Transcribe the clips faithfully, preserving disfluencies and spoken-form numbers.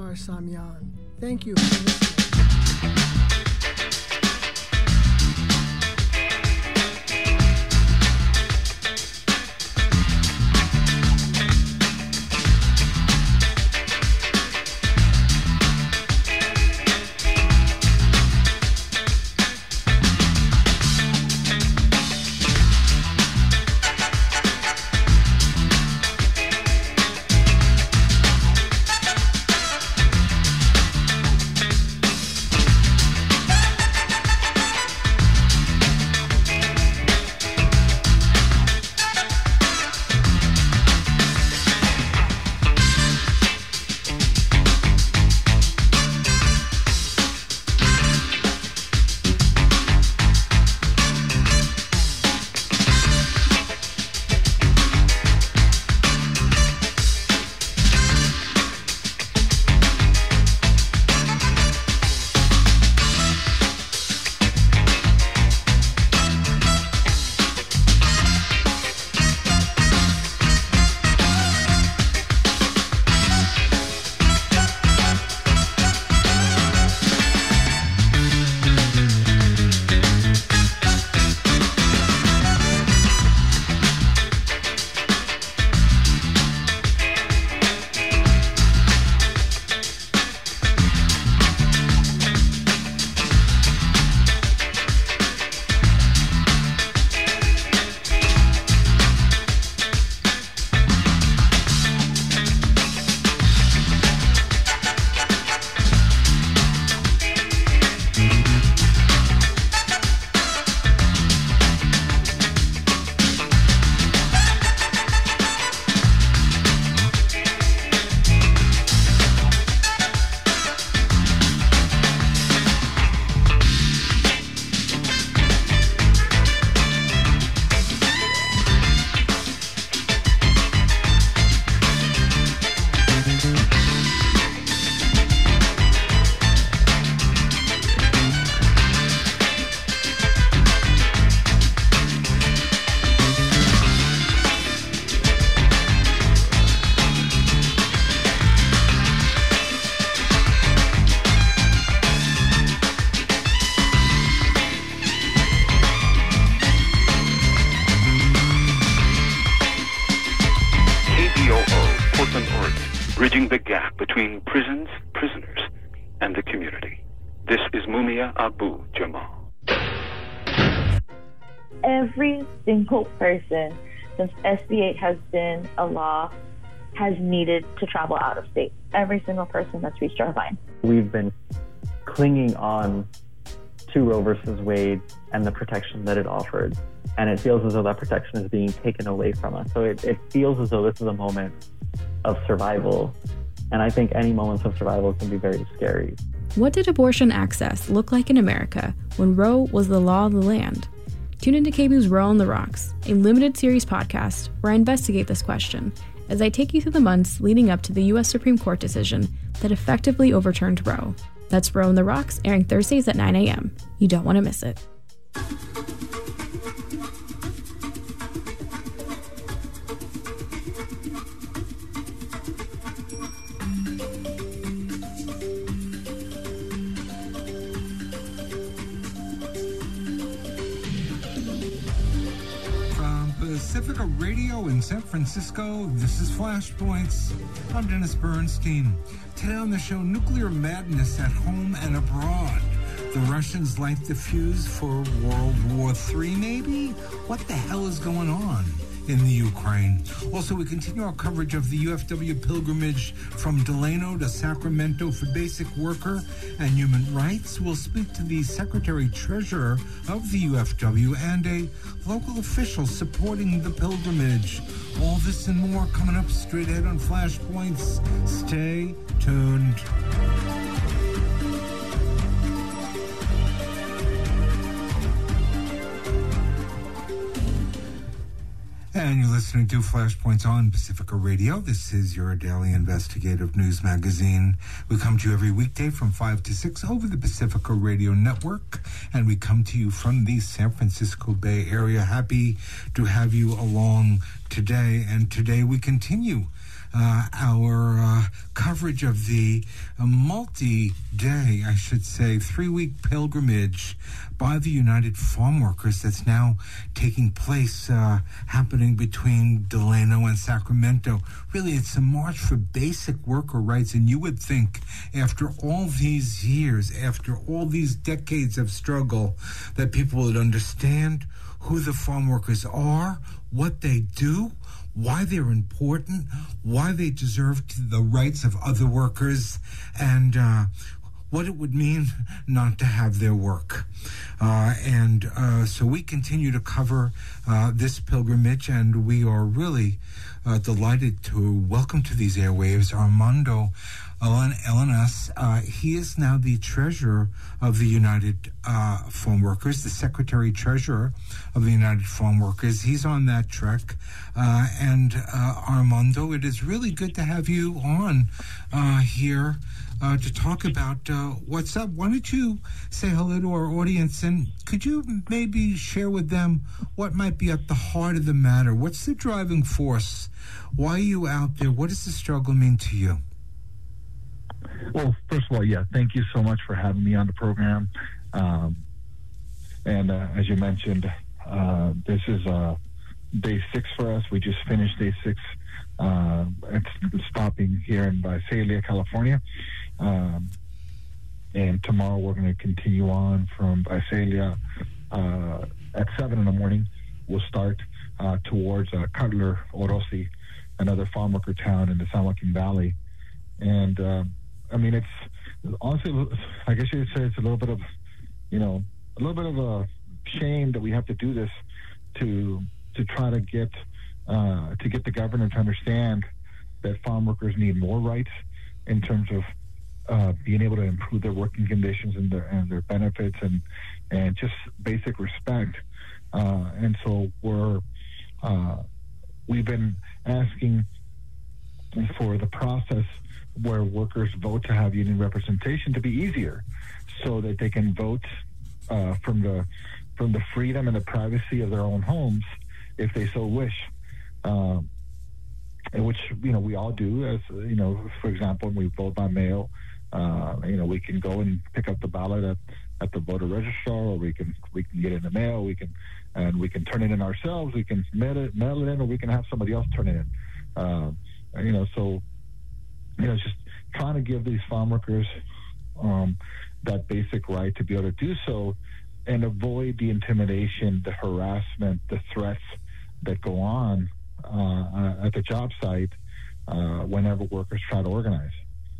Akbar Samyan. Thank you for listening. bridging the gap between prisons, prisoners, and the community. This is Mumia Abu Jamal. Every single person since S B eight has been a law has needed to travel out of state. Every single person that's reached our line. We've been clinging on to Roe versus Wade and the protection that it offered. And it feels as though that protection is being taken away from us. So it, it feels as though this is a moment of survival. And I think any moments of survival can be very scary. What did abortion access look like in America when Roe was the law of the land? Tune into K B U's Roe on the Rocks, a limited series podcast where I investigate this question as I take you through the months leading up to the U S Supreme Court decision that effectively overturned Roe. That's Roe on the Rocks, airing Thursdays at nine a.m. You don't want to miss it. Pacifica Radio in San Francisco, this is Flashpoints. I'm Dennis Bernstein. Today on the show, nuclear madness at home and abroad. The Russians light the fuse for World War Three, maybe? What the hell is going on in the Ukraine? Also, we continue our coverage of the U F W pilgrimage from Delano to Sacramento for basic worker and human rights. We'll speak to the Secretary-Treasurer of the U F W and a local official supporting the pilgrimage. All this and more coming up straight ahead on Flashpoints. Stay tuned. And you're listening to Flashpoints on Pacifica Radio. This is your daily investigative news magazine. We come to you every weekday from five to six over the Pacifica Radio Network. And we come to you from the San Francisco Bay Area. Happy to have you along today. And today we continue uh, our uh, coverage of the uh, multi-day, I should say, three-week pilgrimage by the United Farm Workers that's now taking place, uh, happening between Delano and Sacramento. Really, it's a march for basic worker rights, and you would think after all these years, after all these decades of struggle, that people would understand who the farm workers are, what they do, why they're important, why they deserve the rights of other workers, and uh, what it would mean not to have their work. Uh, and uh, so we continue to cover uh, this pilgrimage, and we are really uh, delighted to welcome to these airwaves Armando Elenas. Uh, he is now the treasurer of the United uh, Farm Workers, the secretary treasurer of the United Farm Workers. He's on that trek. Uh, and uh, Armando, it is really good to have you on uh, here uh, to talk about uh, what's up. Why don't you say hello to our audience, and could you maybe share with them what might be at the heart of the matter? What's the driving force? Why are you out there? What does the struggle mean to you? Well, first of all, yeah, thank you so much for having me on the program. Um, and uh, as you mentioned, uh, this is uh, day six for us. We just finished day six. Uh, it's stopping here in Visalia, California. Um, and tomorrow we're going to continue on from Visalia uh, at seven in the morning. We'll start uh, towards uh, Cutler, Orosi, another farm worker town in the San Joaquin Valley. And uh, I mean, it's honestly, I guess you'd say it's a little bit of, you know, a little bit of a shame that we have to do this to to try to get uh, to get the governor to understand that farm workers need more rights in terms of uh, being able to improve their working conditions and their and their benefits and and just basic respect. Uh, and so we're uh, we've been asking for the process where workers vote to have union representation to be easier, so that they can vote uh, from the from the freedom and the privacy of their own homes, if they so wish. Um, and which you know we all do. As you know, for example, when we vote by mail, uh, you know we can go and pick up the ballot at, at the voter registrar, or we can we can get it in the mail. We can and we can turn it in ourselves. We can mail it mail it in, or we can have somebody else turn it in. Uh, you know, so. You know, just trying to give these farm workers um, that basic right to be able to do so and avoid the intimidation, the harassment, the threats that go on uh, at the job site uh, whenever workers try to organize.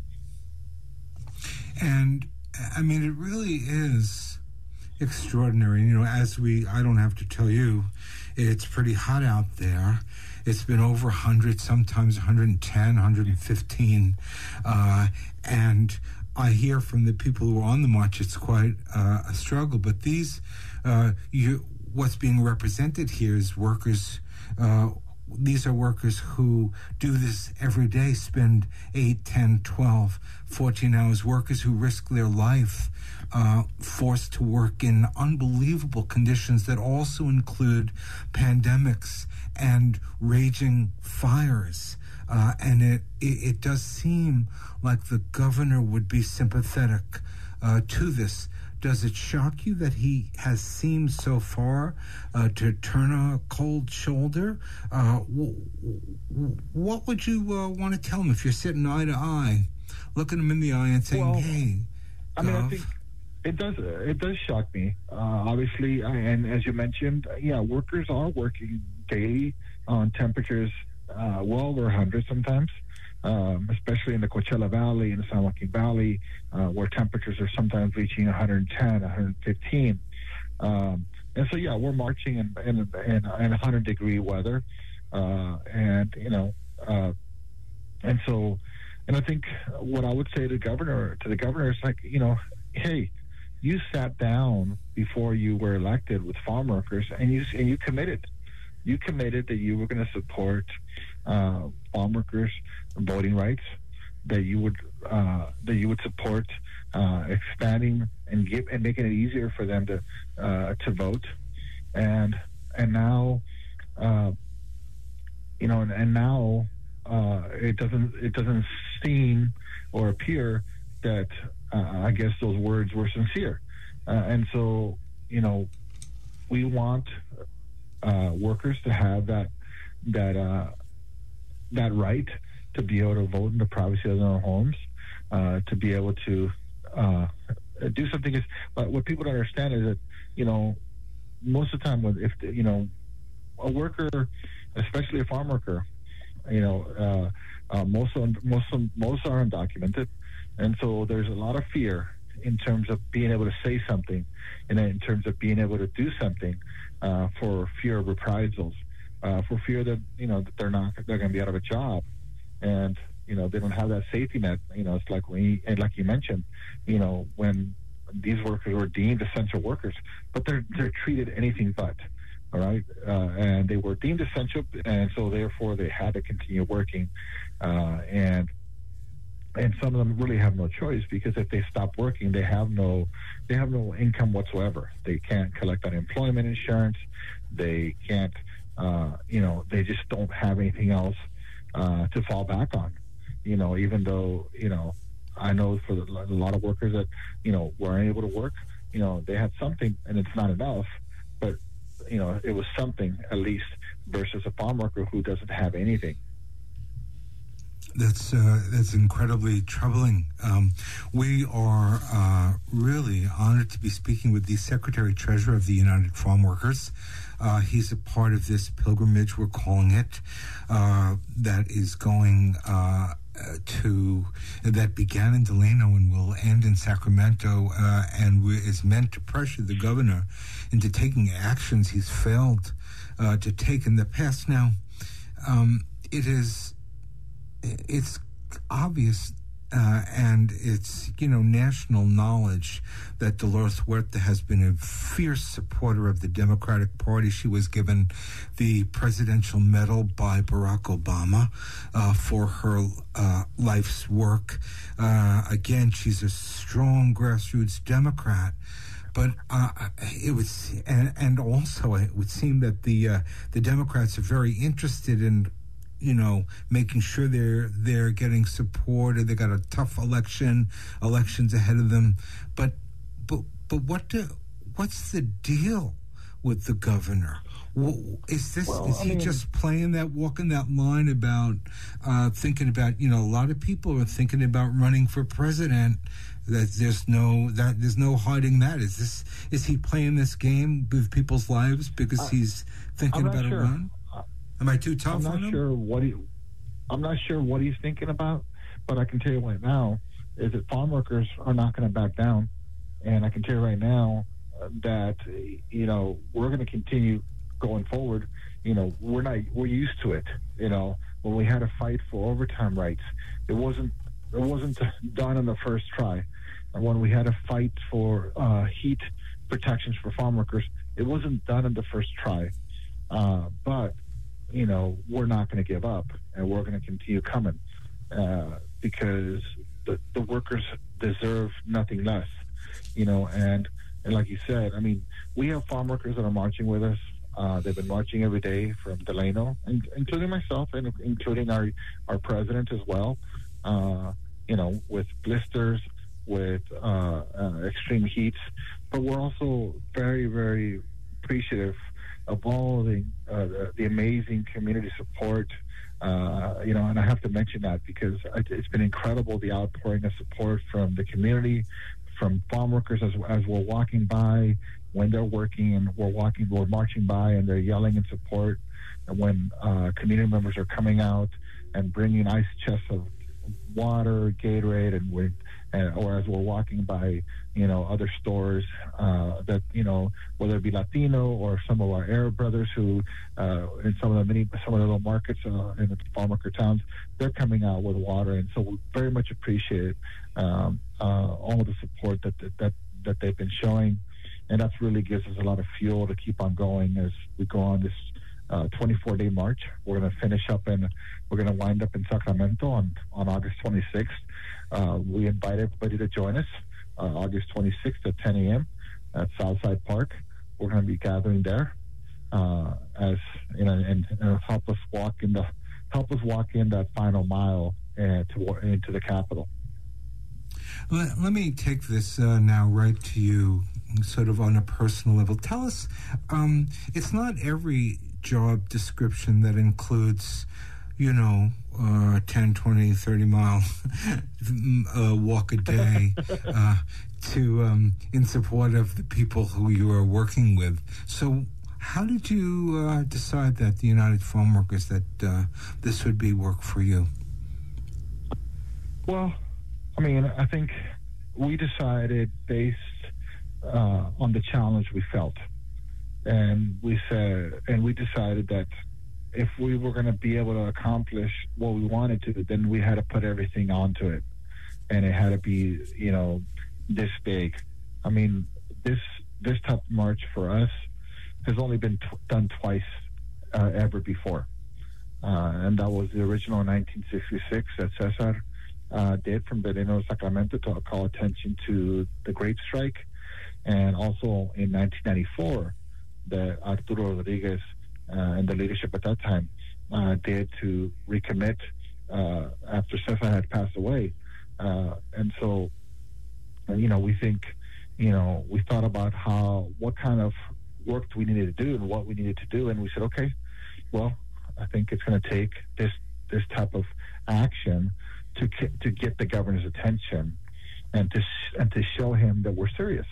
And, I mean, it really is extraordinary. You know, as we, I don't have to tell you, it's pretty hot out there. It's been over one hundred, sometimes one hundred ten, one hundred fifteen. Uh, and I hear from the people who are on the march, it's quite uh, a struggle. But these, uh, you, what's being represented here is workers. Uh, these are workers who do this every day, spend eight, ten, twelve, fourteen hours. Workers who risk their life, uh, forced to work in unbelievable conditions that also include pandemics and raging fires. Uh, and it, it, it does seem like the governor would be sympathetic uh, to this. Does it shock you that he has seemed so far uh, to turn a cold shoulder? Uh, w- w- what would you uh, want to tell him if you're sitting eye to eye, looking him in the eye and saying, well, hey, I mean, I think it does, it does shock me. Uh, obviously, I, and as you mentioned, yeah, workers are working daily on temperatures uh, well over one hundred sometimes. Um, especially in the Coachella Valley, in the San Joaquin Valley, uh, where temperatures are sometimes reaching one hundred ten, one hundred fifteen. Um, and so, yeah, we're marching in, in, in, in one hundred degree weather. Uh, and, you know, uh, and so, and I think what I would say to the governor, to the governor is like, you know, hey, you sat down before you were elected with farm workers and you, and you committed. You committed that you were going to support uh, farm workers' voting rights, that you would uh, that you would support uh, expanding and give and making it easier for them to uh, to vote, and and now, uh, you know, and, and now uh, it doesn't it doesn't seem or appear that uh, I guess those words were sincere, uh, and so you know we want uh, workers to have that that uh, that right to be able to vote in the privacy of their own homes, uh, to be able to uh, do something. Is but what people don't understand is that you know most of the time, if you know a worker, especially a farm worker, you know uh, uh, most of, most of, most are undocumented, and so there's a lot of fear in terms of being able to say something, and in terms of being able to do something uh, for fear of reprisals, uh, for fear that you know that they're not they're going to be out of a job, and you know they don't have that safety net. You know, it's like when you, and like you mentioned, you know, when these workers were deemed essential workers, but they're they're treated anything but. All right, uh, and they were deemed essential, and so therefore they had to continue working, uh, and and some of them really have no choice, because if they stop working, they have no they have no income whatsoever. They can't collect unemployment insurance. They can't, uh, you know, they just don't have anything else uh, to fall back on. You know, even though you know, I know for the, a lot of workers that you know weren't able to work, you know, they had something, and it's not enough, but you know, it was something at least, versus a farm worker who doesn't have anything. That's uh, that's incredibly troubling. Um, we are uh, really honored to be speaking with the Secretary Treasurer of the United Farm Workers. Uh, he's a part of this pilgrimage, we're calling it, uh, that is going uh, to that began in Delano and will end in Sacramento, uh, and we, is meant to pressure the governor into taking actions he's failed uh, to take in the past. Now, um, it is. It's obvious uh, and it's, you know, national knowledge that Dolores Huerta has been a fierce supporter of the Democratic Party. She was given the Presidential Medal by Barack Obama uh, for her uh, life's work. Uh, again, she's a strong grassroots Democrat. But uh, it would, and, and also it would seem that the uh, the Democrats are very interested in, you know, making sure they're they're getting support, or they got a tough election, elections ahead of them. But but but what do, what's the deal with the governor? Is this well, is I he mean, just playing that, walking that line about uh, thinking about, you know, a lot of people are thinking about running for president. That there's no that there's no hiding that. Is this is he playing this game with people's lives because uh, he's thinking about sure. a run? Am I too tough I'm not on him? sure what he. I'm not sure what he's thinking about, but I can tell you right now is that farm workers are not going to back down, and I can tell you right now uh, that you know we're going to continue going forward. You know we're not we're used to it. You know when we had to fight for overtime rights, it wasn't it wasn't done in the first try, and when we had to fight for uh, heat protections for farm workers, it wasn't done in the first try, uh, but. You know, we're not going to give up, and we're going to continue coming uh, because the, the workers deserve nothing less, you know, and, and like you said, I mean, we have farm workers that are marching with us. Uh, they've been marching every day from Delano, and, including myself and including our, our president as well, uh, you know, with blisters, with uh, uh, extreme heats, but we're also very, very appreciative of all the, uh, the the amazing community support, uh, you know, and I have to mention that because it's been incredible, the outpouring of support from the community, from farm workers as, as we're walking by, when they're working and we're walking, we're marching by and they're yelling in support, and when uh, community members are coming out and bringing ice chests of water, Gatorade, and we, and, or as we're walking by, you know, other stores uh, that, you know, whether it be Latino or some of our Arab brothers who, uh, in some of the many, some of the little markets uh, in the farm worker towns, they're coming out with water, and so we very much appreciate um, uh, all of the support that that that they've been showing, and that really gives us a lot of fuel to keep on going as we go on this Uh, twenty-four day march. We're going to finish up and we're going to wind up in Sacramento on, on August twenty-sixth. Uh, we invite everybody to join us uh, August twenty-sixth at ten a.m. at Southside Park. We're going to be gathering there uh, as you know, and, and help us walk in the help us walk in that final mile uh, to into the Capitol. Let, let me take this uh, now right to you, sort of on a personal level. Tell us, um, it's not every job description that includes, you know, uh, ten, twenty, thirty mile uh, walk a day uh, to um, in support of the people who you are working with. So how did you uh, decide that the United Farm Workers, that uh, this would be work for you? Well, I mean, I think we decided based uh, on the challenge we felt. And we said, and we decided that if we were going to be able to accomplish what we wanted to, then we had to put everything onto it. And it had to be, you know, this big. I mean, this this type of march for us has only been t- done twice uh, ever before. Uh, and that was the original in nineteen sixty-six that Cesar uh, did from Beleno, Sacramento to call attention to the grape strike. And also in nineteen ninety-four, that Arturo Rodriguez uh, and the leadership at that time uh, did to recommit uh, after Cesar had passed away. Uh, and so, you know, we think, you know, we thought about how, what kind of work we needed to do and what we needed to do. And we said, okay, well, I think it's going to take this, this type of action to, to get the governor's attention and to, and to show him that we're serious.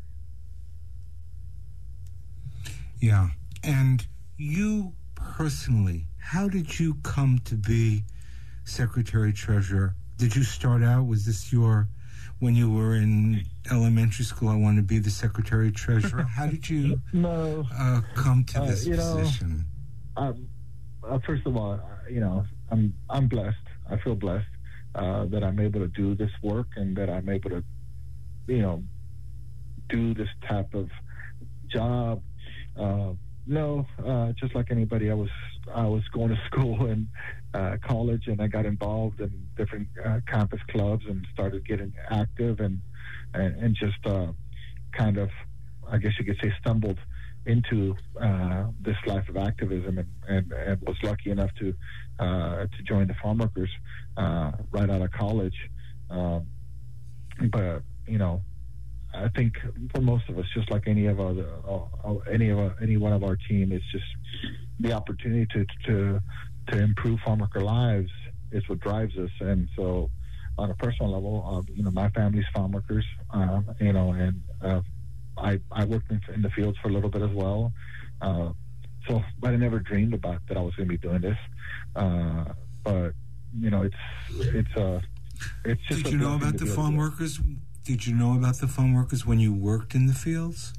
Yeah. And you personally, how did you come to be Secretary Treasurer? Did you start out, was this your, when you were in elementary school, I want to be the Secretary Treasurer? How did you no. uh, come to this uh, you position? Know, um, uh, first of all, uh, you know, I'm I'm blessed. I feel blessed uh, that I'm able to do this work and that I'm able to, you know, do this type of job. Uh, no, uh, just like anybody, I was I was going to school and uh, college, and I got involved in different uh, campus clubs and started getting active and and, and just uh, kind of, I guess you could say, stumbled into uh, this life of activism, and, and, and was lucky enough to uh, to join the farm workers uh, right out of college. Um, but you know, I think for most of us, just like any of our, uh, any of our, any one of our team, it's just the opportunity to to to improve farm worker lives is what drives us. And so, on a personal level, uh, you know, my family's farm workers, uh, you know, and uh, I I worked in, in the fields for a little bit as well. Uh, so, but I never dreamed about that I was going to be doing this. Uh, but you know, it's it's a uh, it's just. Did you know about the farm workers? Did you know about the farm workers when you worked in the fields?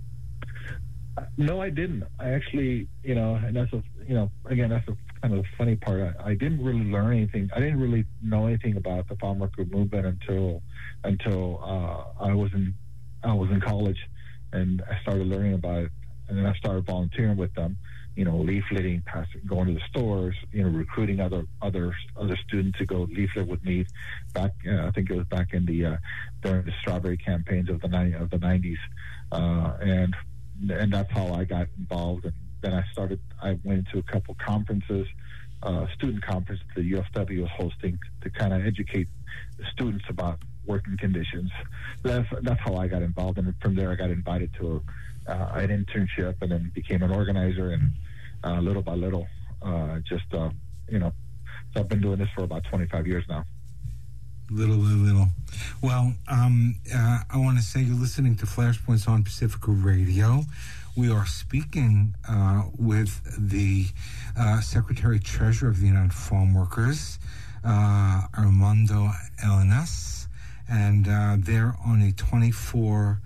No, I didn't. I actually, you know, and that's a, you know, again, that's a kind of the funny part. I, I didn't really learn anything. I didn't really know anything about the farm worker movement until until uh, I was in I was in college, and I started learning about it. And then I started volunteering with them, you know, leafleting, passing, going to the stores, you know, recruiting other other other students to go leaflet with me. Back, uh, I think it was back in the uh, during the strawberry campaigns of the ninety of the nineties, uh, and and that's how I got involved. And then I started. I went to a couple conferences, uh, student conference that the U F W was hosting to kind of educate the students about working conditions. That's that's how I got involved, and from there I got invited to a, uh, an internship, and then became an organizer, and uh, little by little, uh, just uh, you know, so I've been doing this for about twenty-five years now. Little by little. Well, um, uh, I want to say you're listening to Flashpoints on Pacifica Radio. We are speaking uh, with the uh, Secretary Treasurer of the United Farm Workers, uh, Armando Elenes, and uh, they're on a twenty-four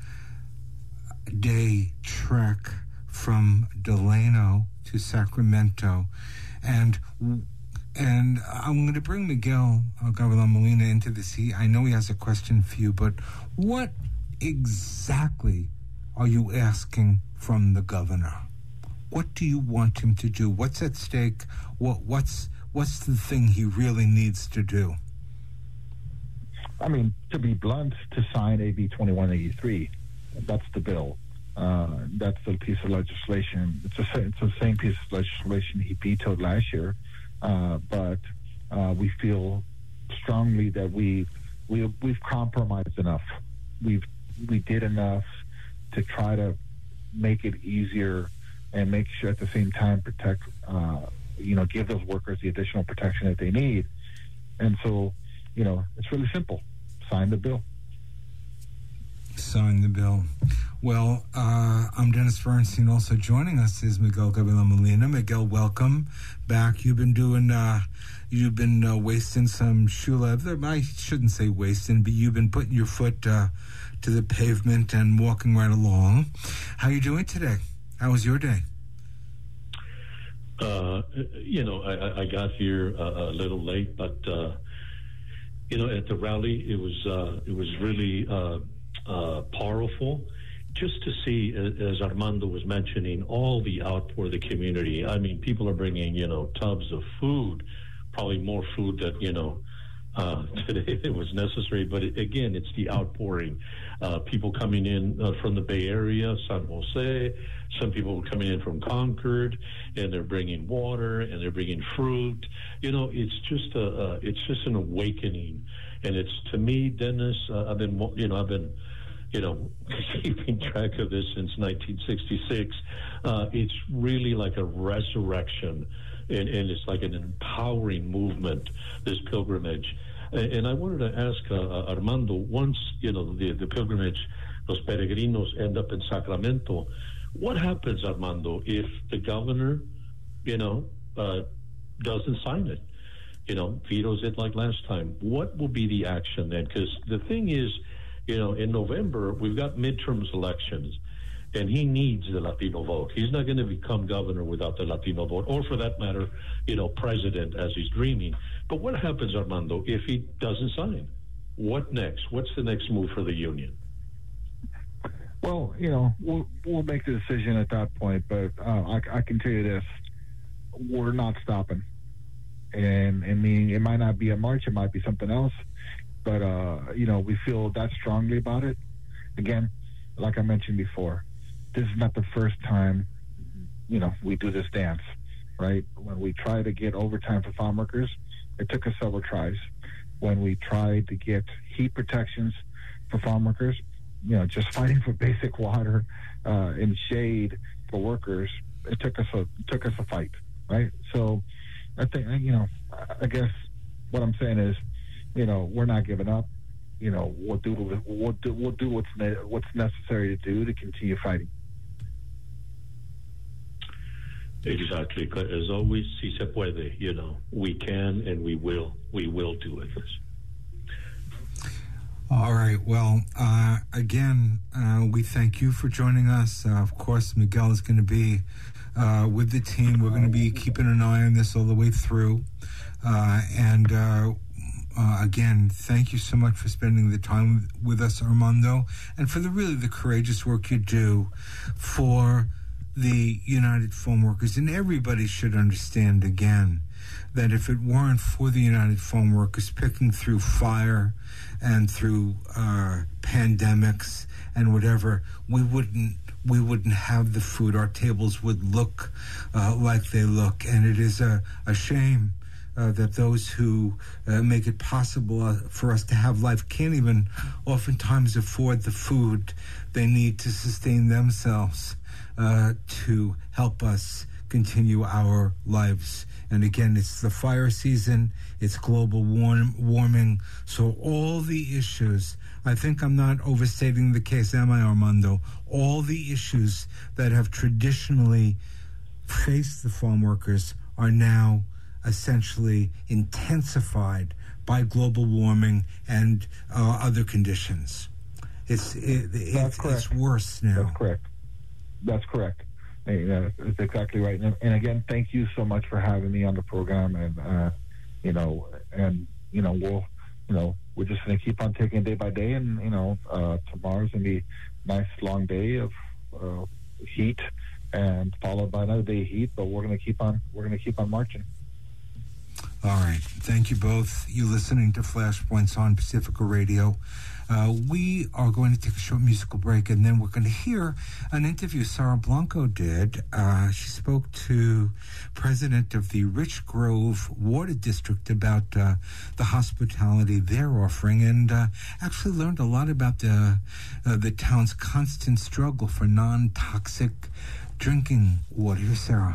day trek from Delano to Sacramento. And and I'm going to bring Miguel uh, Gavilan Molina into this. He, I know he has a question for you, but what exactly are you asking from the governor? What do you want him to do? What's at stake? What what's what's the thing he really needs to do? I mean, to be blunt, to sign A B twenty-one eighty-three, that's the bill. Uh, that's the piece of legislation. It's, a, it's the same piece of legislation he vetoed last year uh, but uh, we feel strongly that we we we've compromised enough. We've we did enough to try to make it easier and make sure at the same time protect, uh, you know, give those workers the additional protection that they need. And so, you know, it's really simple. Sign the bill. Sign the bill. Well, uh, I'm Dennis Bernstein. Also joining us is Miguel Gabriel Molina. Miguel, welcome back. You've been doing, uh, you've been uh, wasting some shoe leather. I shouldn't say wasting, but you've been putting your foot uh, to the pavement and walking right along. How are you doing today? How was your day? Uh, you know, I, I got here uh, a little late, but uh, you know, at the rally, it was uh, it was really uh, uh, powerful. Just to see, as Armando was mentioning, all the outpour of the community. I mean, people are bringing, you know, tubs of food, probably more food that, you know, uh, today it was necessary. But it, again, it's the outpouring. Uh, people coming in uh, from the Bay Area, San Jose. Some people were coming in from Concord, and they're bringing water and they're bringing fruit. You know, it's just a, uh, it's just an awakening. And it's, to me, Dennis, uh, I've been, you know, I've been, you know, keeping track of this since nineteen sixty-six. Uh, it's really like a resurrection, and, and it's like an empowering movement, this pilgrimage. And, and I wanted to ask uh, Armando, once, you know, the, the pilgrimage, los peregrinos end up in Sacramento, what happens, Armando, if the governor, you know, uh, doesn't sign it? You know, vetoes it like last time. What will be the action then? Because the thing is, you know, in November, we've got midterms elections, and he needs the Latino vote. He's not going to become governor without the Latino vote, or for that matter, you know, president as he's dreaming. But what happens, Armando, if he doesn't sign? What next? What's the next move for the union? Well, you know, we'll, we'll make the decision at that point, but uh, I, I can tell you this, we're not stopping. And, I mean, it might not be a march, it might be something else, but, uh, you know, we feel that strongly about it. Again, like I mentioned before, this is not the first time, you know, we do this dance, right? When we try to get overtime for farm workers, it took us several tries. When we tried to get heat protections for farm workers, you know, just fighting for basic water uh, and shade for workers, it took us a it took us a fight, right? So I think, you know, I guess what I'm saying is, you know, we're not giving up. You know, we'll do we'll do we'll do what's ne- what's necessary to do to continue fighting. Exactly. As always, si se puede. You know, we can and we will. We will do it. All right. Well, uh, again, uh, we thank you for joining us. Uh, of course, Miguel is going to be uh, with the team. We're going to be keeping an eye on this all the way through. Uh, and uh, uh, again, thank you so much for spending the time with us, Armando, and for the really the courageous work you do for the United Farm Workers. And everybody should understand, again, that if it weren't for the United Farm Workers picking through fire and through uh, pandemics and whatever, we wouldn't we wouldn't have the food. Our tables would look uh, like they look, and it is a, a shame uh, that those who uh, make it possible uh, for us to have life can't even oftentimes afford the food they need to sustain themselves uh, to help us continue our lives. And again, it's the fire season, it's global warm, warming, so all the issues, I think I'm not overstating the case, am I, Armando? All the issues that have traditionally faced the farm workers are now essentially intensified by global warming and uh, other conditions. It's it, That's it, correct. It's worse now. That's correct. That's correct. Yeah, that's exactly right. And, and again, thank you so much for having me on the program. And uh, you know, and you know, we'll, you know, we're just going to keep on taking day by day. And you know, uh, tomorrow's going to be a nice long day of uh, heat, and followed by another day of heat. But we're going to keep on. We're going to keep on marching. All right. Thank you both. You listening to Flashpoints on Pacifica Radio. Uh, we are going to take a short musical break, and then we're going to hear an interview Sarah Blanco did. Uh, she spoke to president of the Rich Grove Water District about uh, the hospitality they're offering, and uh, actually learned a lot about the uh, the town's constant struggle for non-toxic drinking water. Here's Sarah.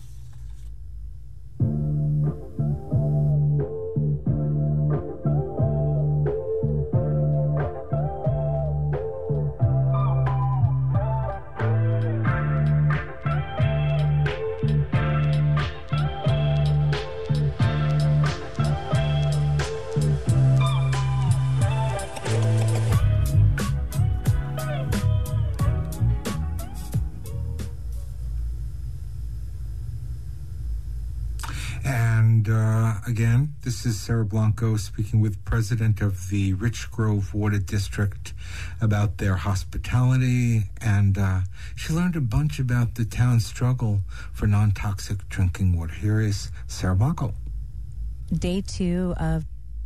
Uh, again, this is Sarah Blanco speaking with president of the Rich Grove Water District about their hospitality, and uh, she learned a bunch about the town's struggle for non-toxic drinking water. Here is Sarah Blanco. Day two of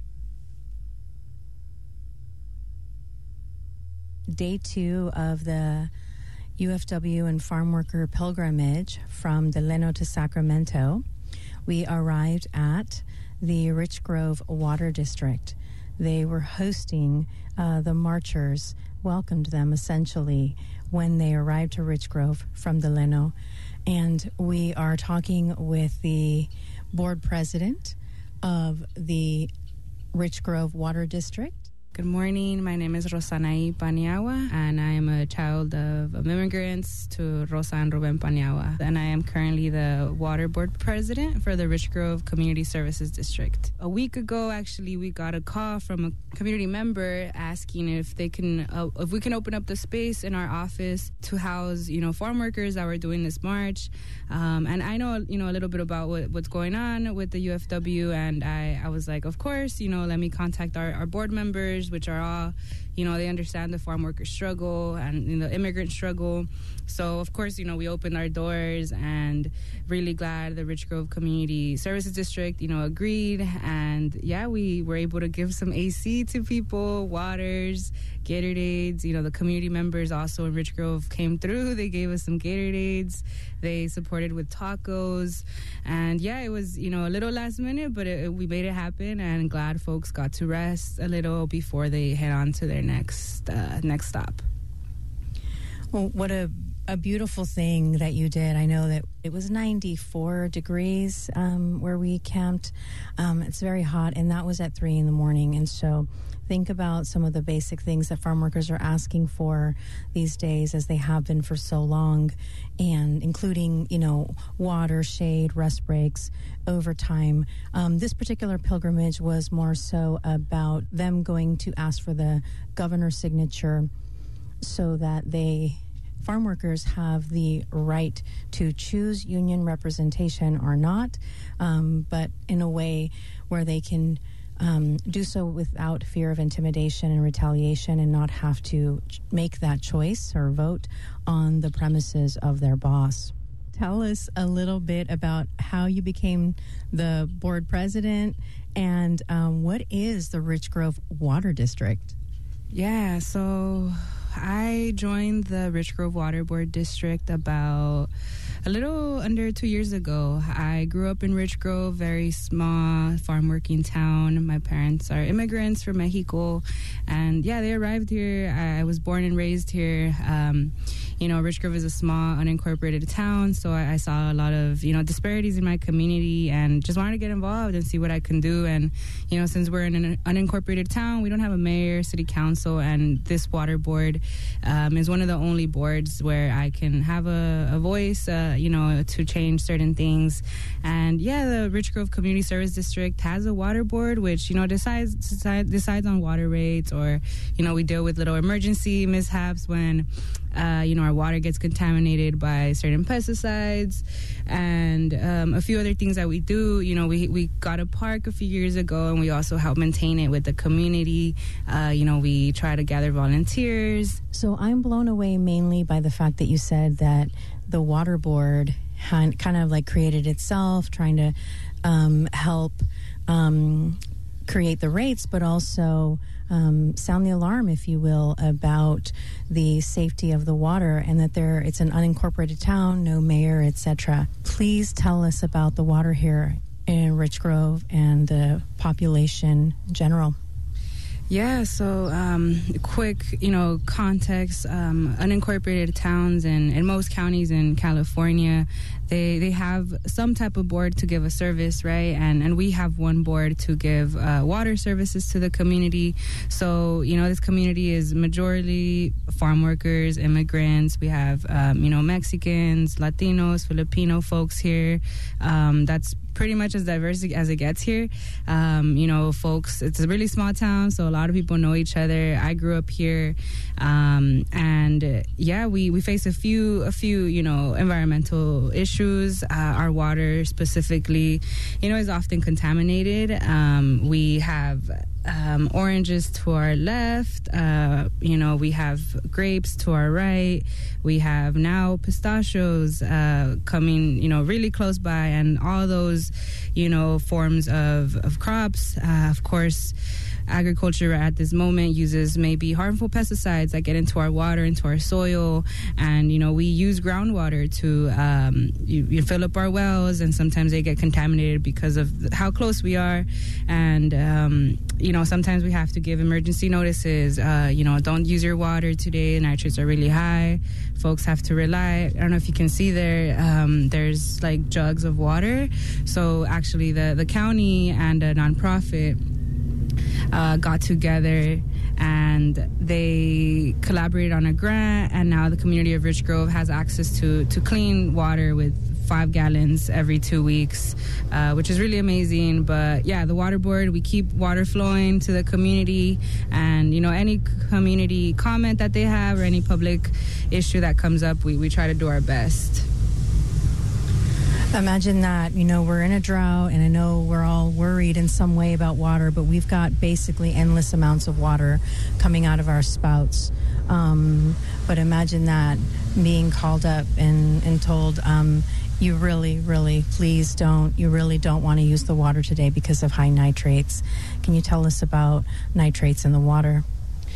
day two of the U F W and farm worker pilgrimage from Delano to Sacramento. We arrived at the Rich Grove Water District. They were hosting uh, the marchers, welcomed them essentially when they arrived to Rich Grove from Delano. And we are talking with the board president of the Rich Grove Water District. Good morning. My name is Rosanaí Paniagua, and I am a child of, of immigrants to Rosa and Ruben Paniagua. And I am currently the water board president for the Rich Grove Community Services District. A week ago, actually, we got a call from a community member asking if they can, uh, if we can open up the space in our office to house, you know, farm workers that were doing this march. Um, and I know, you know, a little bit about what, what's going on with the U F W, and I, I was like, of course, you know, let me contact our, our board members, which are all, you know, they understand the farm worker struggle and you know, the immigrant struggle. So, of course, you know, we opened our doors, and really glad the Rich Grove Community Services District, you know, agreed. And, yeah, we were able to give some A C to people, waters, Gatorades. You know, the community members also in Rich Grove came through. They gave us some Gatorades. They supported with tacos. And, yeah, it was, you know, a little last minute, but it, it, we made it happen, and glad folks got to rest a little before they head on to their next uh, next stop. Well, what a a beautiful thing that you did. I know that it was ninety-four degrees um, where we camped. Um, it's very hot, and that was at three in the morning. And so think about some of the basic things that farm workers are asking for these days, as they have been for so long, and including, you know, water, shade, rest breaks, overtime. Um, this particular pilgrimage was more so about them going to ask for the governor's signature so that they farm workers have the right to choose union representation or not, um, but in a way where they can um, do so without fear of intimidation and retaliation, and not have to make that choice or vote on the premises of their boss. Tell us a little bit about how you became the board president, and um, what is the Rich Grove Water District? Yeah, so I joined the Rich Grove Water Board District about a little under two years ago. I grew up in Rich Grove, very small farm working town. My parents are immigrants from Mexico, and yeah, they arrived here. I was born and raised here. Um, you know, Rich Grove is a small, unincorporated town, so I, I saw a lot of, you know, disparities in my community, and just wanted to get involved and see what I can do. And, you know, since we're in an unincorporated town, we don't have a mayor, city council, and this water board um, is one of the only boards where I can have a, a voice, uh, you know, to change certain things. And yeah, the Rich Grove Community Service District has a water board, which, you know, decides decide, decides on water rates, or, you know, we deal with little emergency mishaps when, uh, you know, our water gets contaminated by certain pesticides, and um, a few other things that we do. You know, we, we got a park a few years ago, and we also help maintain it with the community. Uh, you know, we try to gather volunteers. So I'm blown away mainly by the fact that you said that the water board had kind of like created itself, trying to um, help um, create the rates, but also um, sound the alarm, if you will, about the safety of the water, and that there it's an unincorporated town, no mayor, et cetera. Please tell us about the water here in Rich Grove and the population in general. Yeah, so um, quick, you know, context, um, unincorporated towns in, in most counties in California, they they have some type of board to give a service, right? And and we have one board to give uh, water services to the community. So, you know, this community is majority farm workers, immigrants. We have, um, you know, Mexicans, Latinos, Filipino folks here. Um, that's pretty much as diverse as it gets here. Um, you know, folks, it's a really small town, so a lot of people know each other. I grew up here, um, and uh, yeah, we, we face a few, a few, you know, environmental issues. Uh, our water specifically, you know, is often contaminated. Um, we have um, oranges to our left. Uh, you know, we have grapes to our right. We have now pistachios uh, coming, you know, really close by, and all those, you know, forms of, of crops. Uh, of course, agriculture at this moment uses maybe harmful pesticides that get into our water, into our soil, and, you know, we use groundwater to um, you, you fill up our wells, and sometimes they get contaminated because of how close we are, and um, you know, sometimes we have to give emergency notices. Uh, you know, don't use your water today, nitrates are really high. Folks have to rely, I don't know if you can see there, um, there's like jugs of water. So actually the, the county and a nonprofit uh, got together and they collaborated on a grant, and now the community of Rich Grove has access to, to clean water with five gallons every two weeks, uh, which is really amazing. But yeah, the water board, we keep water flowing to the community, and, you know, any community comment that they have or any public issue that comes up, we, we try to do our best. Imagine that, you know, we're in a drought, and I know we're all worried in some way about water, but we've got basically endless amounts of water coming out of our spouts. Um, but imagine that being called up and, and told, um, you really, really, please don't, you really don't want to use the water today because of high nitrates. Can you tell us about nitrates in the water?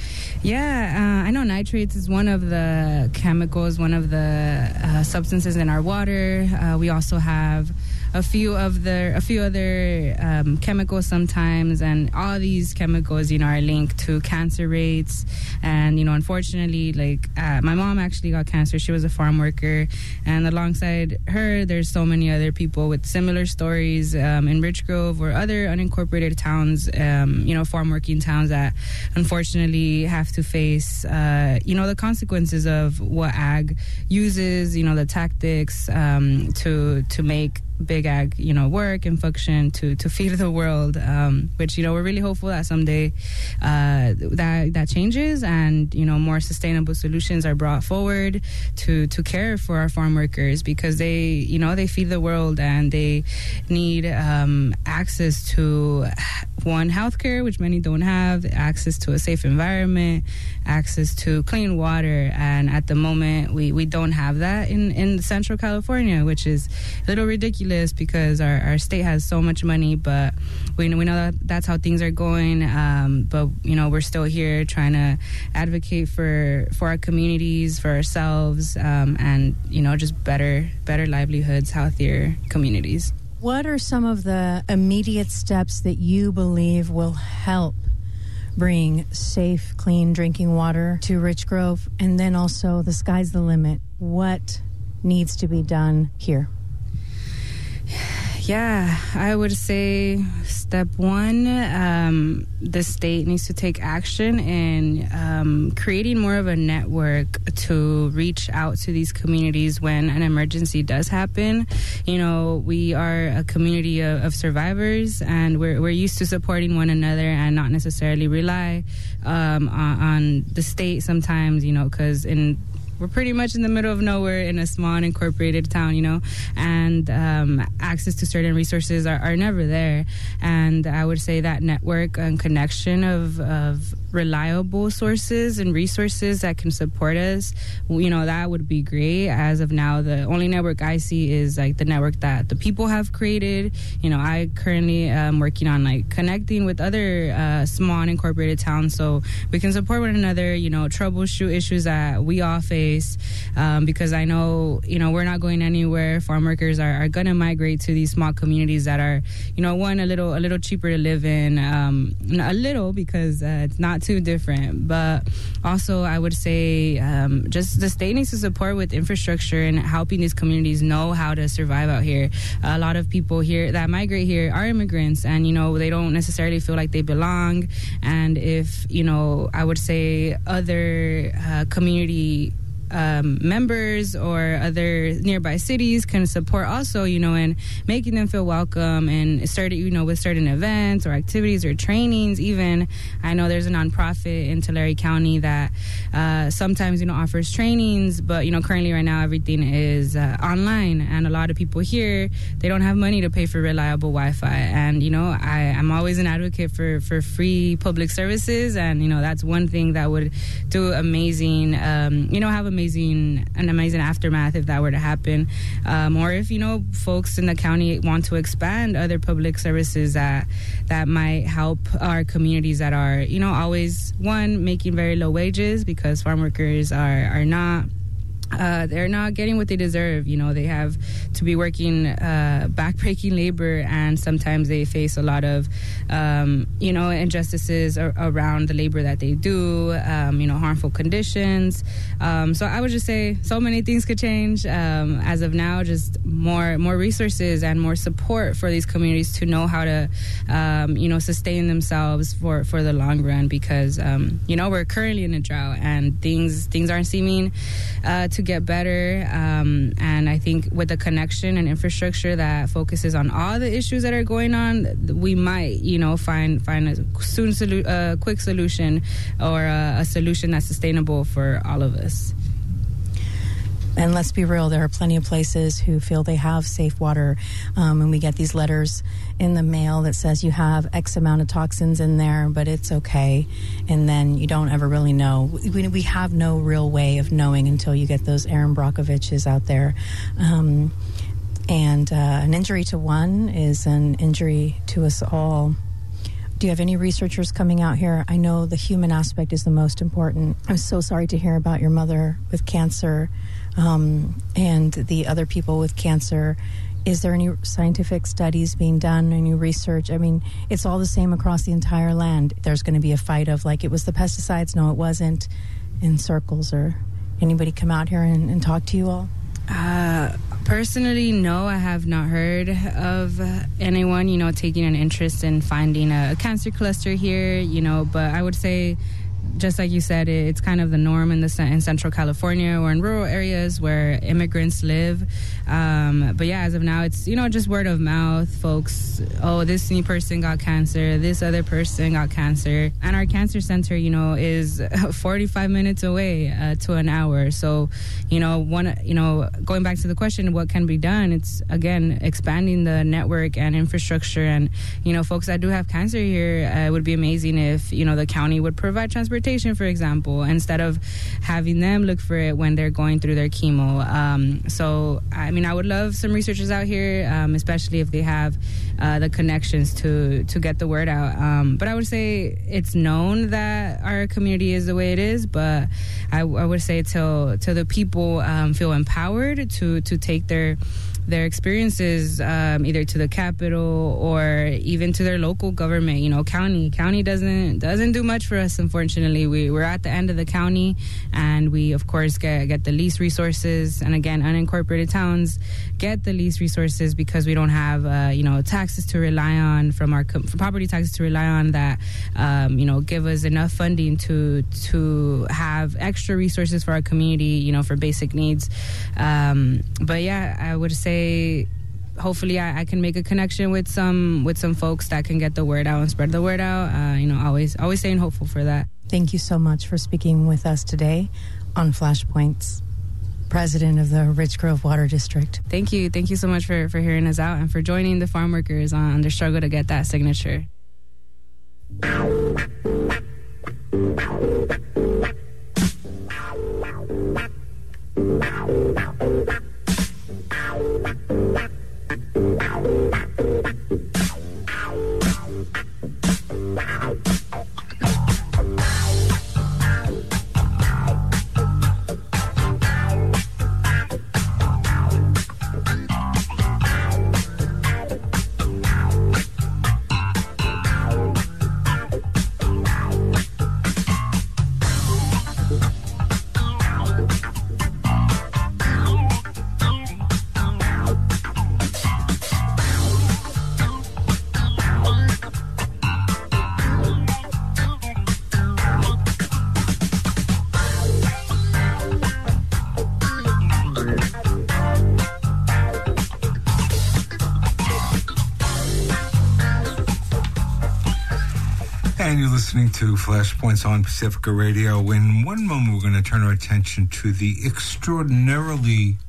Yeah, uh, I know nitrates is one of the chemicals, one of the uh, substances in our water. Uh, we also have a few of the a few other um, chemicals sometimes, and all these chemicals, you know, are linked to cancer rates. And, you know, unfortunately, like uh, my mom actually got cancer. She was a farm worker, and alongside her, there's so many other people with similar stories um, in Rich Grove or other unincorporated towns, um, you know, farm working towns that unfortunately have to face, uh, you know, the consequences of what ag uses, you know, the tactics um, to to make big ag, you know, work and function to to feed the world, um, which, you know, we're really hopeful that someday uh, that that changes, and, you know, more sustainable solutions are brought forward to to care for our farm workers, because they, you know, they feed the world, and they need um, access to, one, healthcare, which many don't have, access to a safe environment, access to clean water, and at the moment we, we don't have that in, in Central California, which is a little ridiculous because our, our state has so much money, but we, we know that that's how things are going, um, but, you know, we're still here trying to advocate for, for our communities, for ourselves, um, and, you know, just better, better livelihoods, healthier communities. What are some of the immediate steps that you believe will help bring safe, clean drinking water to Rich Grove? And then also, the sky's the limit. What needs to be done here? Yeah, I would say step one, um, the state needs to take action in um, creating more of a network to reach out to these communities when an emergency does happen. You know, we are a community of, of survivors, and we're, we're used to supporting one another and not necessarily rely um, on, on the state sometimes, you know, because in we're pretty much in the middle of nowhere in a small unincorporated town, you know, and um, access to certain resources are, are never there. And I would say that network and connection of, of reliable sources and resources that can support us, you know, that would be great. As of now, the only network I see is like the network that the people have created. You know, I currently am working on like connecting with other uh, small unincorporated towns so we can support one another, you know, troubleshoot issues that we all face, um, because I know, you know, we're not going anywhere. Farm workers are, are going to migrate to these small communities that are, you know, one, a little a little cheaper to live in, um, a little because uh, it's not too different, but also I would say um, just the state needs to support with infrastructure and helping these communities know how to survive out here. A lot of people here that migrate here are immigrants, and, you know, they don't necessarily feel like they belong. And if, you know, I would say other uh, community Um, members or other nearby cities can support also, you know, and making them feel welcome and start, you know, with certain events or activities or trainings. Even I know there's a nonprofit in Tulare County that uh, sometimes, you know, offers trainings, but, you know, currently right now everything is uh, online, and a lot of people here, they don't have money to pay for reliable Wi-Fi. And, you know, I, I'm always an advocate for, for free public services, and, you know, that's one thing that would do amazing, um, you know, have a amazing an amazing aftermath if that were to happen, um, or if, you know, folks in the county want to expand other public services that that might help our communities that are, you know, always one making very low wages, because farm workers are are not Uh, they're not getting what they deserve. You know, they have to be working uh, backbreaking labor, and sometimes they face a lot of, um, you know, injustices ar- around the labor that they do, um, you know, harmful conditions. Um, so I would just say so many things could change. Um, as of now, just more more resources and more support for these communities to know how to, um, you know, sustain themselves for, for the long run, because, um, you know, we're currently in a drought, and things, things aren't seeming uh, to to get better, um, and I think with the connection and infrastructure that focuses on all the issues that are going on, we might, you know, find find a soon solu- a quick solution, or a, a solution that's sustainable for all of us. And let's be real, there are plenty of places who feel they have safe water, um, and we get these letters in the mail that says you have X amount of toxins in there, but it's okay, and then you don't ever really know. We, we have no real way of knowing until you get those Erin Brockoviches out there. Um, and uh, an injury to one is an injury to us all. Do you have any researchers coming out here? I know the human aspect is the most important. I'm so sorry to hear about your mother with cancer, um, and the other people with cancer. Is there any scientific studies being done, any research? I mean, it's all the same across the entire land. There's going to be a fight of, like, it was the pesticides, no, it wasn't, in circles. Or anybody come out here and, and talk to you all? Uh, personally, no, I have not heard of anyone, you know, taking an interest in finding a, a cancer cluster here, you know, but I would say, just like you said, it's kind of the norm in the in Central California or in rural areas where immigrants live. Um, but yeah, as of now, it's, you know, just word of mouth. Folks, oh, this new person got cancer, this other person got cancer. And our cancer center, you know, is forty-five minutes away uh, to an hour. So, you know, one, you know, going back to the question, what can be done? It's, again, expanding the network and infrastructure. And, you know, folks that do have cancer here, uh, it would be amazing if, you know, the county would provide transportation, for example, instead of having them look for it when they're going through their chemo. Um, so, I mean, I would love some researchers out here, um, especially if they have uh, the connections to, to get the word out. Um, but I would say it's known that our community is the way it is, but I, I would say till, till the people um, feel empowered to, to take their their experiences um, either to the capital or even to their local government. You know, county county doesn't doesn't do much for us, unfortunately. We, we're at the end of the county, and we, of course, get, get the least resources. And again, unincorporated towns get the least resources because we don't have, uh, you know, taxes to rely on from our com- from property taxes to rely on that, um, you know, give us enough funding to to have extra resources for our community, you know, for basic needs. Um, but yeah, I would say, hopefully I, I can make a connection with some with some folks that can get the word out and spread the word out. Uh, you know, always always staying hopeful for that. Thank you so much for speaking with us today on Flashpoints. president of the Rich Grove Water District. Thank you. Thank you so much for, for hearing us out and for joining the farm workers on their struggle to get that signature. And you're listening to Flashpoints on Pacifica Radio. In one moment, we're going to turn our attention to the extraordinarily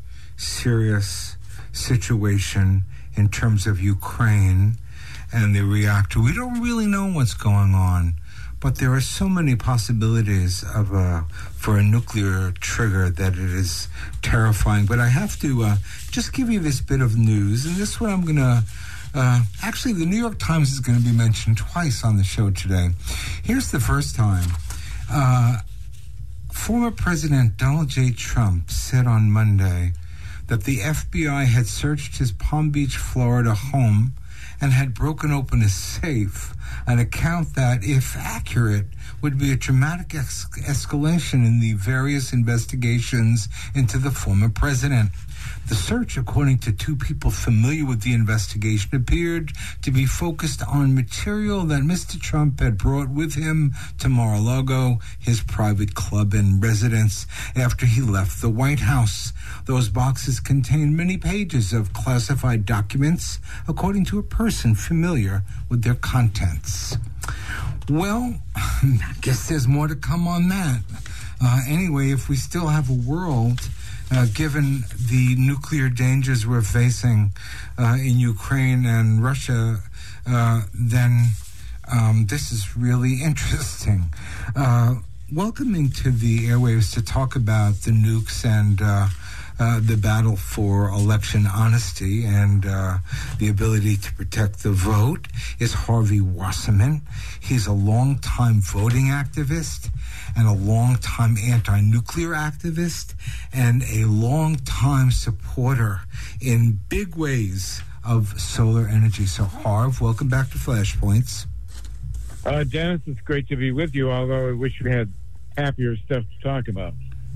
serious situation in terms of Ukraine and the reactor. We don't really know what's going on, but there are so many possibilities of a, for a nuclear trigger that it is terrifying. But I have to uh, just give you this bit of news, and this one I'm going to Uh, actually, the New York Times is going to be mentioned twice on the show today. Here's the first time. Uh, former President Donald J. Trump said on Monday that the F B I had searched his Palm Beach, Florida home and had broken open a safe, an account that, if accurate, would be a dramatic ex- escalation in the various investigations into the former president. The search, according to two people familiar with the investigation, appeared to be focused on material that Mister Trump had brought with him to Mar-a-Lago, his private club and residence, after he left the White House. Those boxes contained many pages of classified documents, according to a person familiar with their contents. Well, I guess there's more to come on that. Uh, anyway, if we still have a world, uh, given the nuclear dangers we're facing uh, in Ukraine and Russia, uh, then um, this is really interesting. Uh, welcoming to the airwaves to talk about the nukes and uh, Uh, the battle for election honesty and uh, the ability to protect the vote is Harvey Wasserman. He's a longtime voting activist and a longtime anti-nuclear activist and a longtime supporter in big ways of solar energy. So, Harv, welcome back to Flashpoints. Uh, Dennis, it's great to be with you, although I wish we had happier stuff to talk about.